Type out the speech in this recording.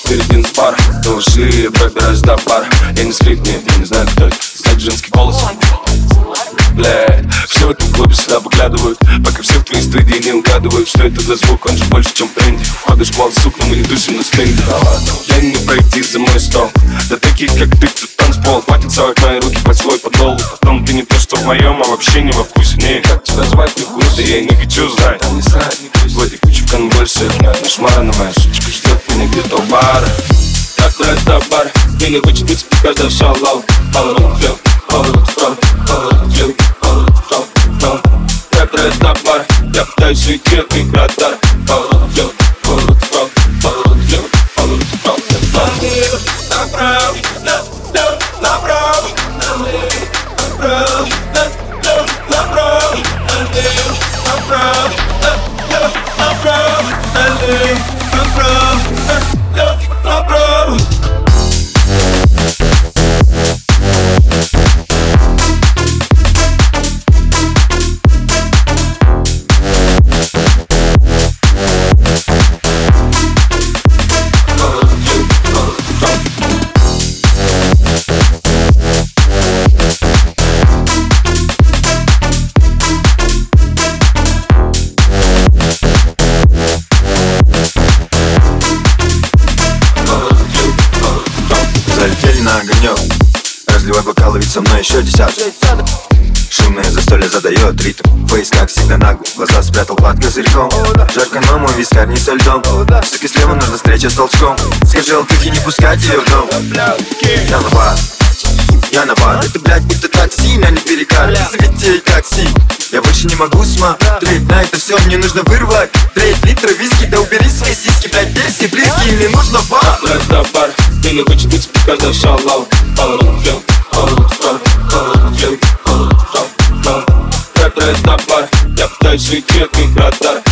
впереди нас пара. Малыши, я пробираюсь до пара. Я не скрит, нет, я не знаю, кто это. Кстати, женский голос. Блядь, все в этом клубе сюда поглядывают, пока все в твои студии не угадывают, что это за звук, он же больше, чем в тренде. Входишь в сукна, мы не душим на стенде. Я не пройти за мой стол. Да таких, как ты, тут танцпол. Хватит совать мои руки под свой подол. Потом ты не то, что в моем, а вообще не во вкусе. Не, как тебя звать, не вкус. Да я и не хочу знать. Там не срать, не кричь. В этой куче в конвульсиях нет. Нашмарана моя сучка ждет меня где-то у бара. Так нравится до бара. Мне не хочет быть каждый шалал. Поворот влево, поворот вправо, поворот влево, поворот вправо. Так нравится до бара. Я пытаюсь уйти от их радар. Поворот влево, поворот вправо, поворот влево, поворот вправо. Направо, направо, направо, направо, направо, налево, направо, направо, налево, направо, направо. Залетели на огонек, разливай бокалы, ведь со мной еще десяток. Шумное застолье задает ритм, фейс как всегда наглый, глаза спрятал под козырьком. Жарко, но мой вискарь не со льдом, суки слева нужна встреча с толчком. Скажи алкахи, не пускать ее в дом. Я на бар, это, блядь, будто такси, на не перекат, заведей такси. Я больше не могу смотреть на это все, мне нужно вырвать 3 литра виски, да убери свои сиськи, блядь, где все близкие, мне нужно бар. До бар, мне не хочет быть каждый шалал. Поворот влево, поворот вправо, поворот влево, поворот вправо. Так нравится до бар, я пытаюсь уйти от их радар.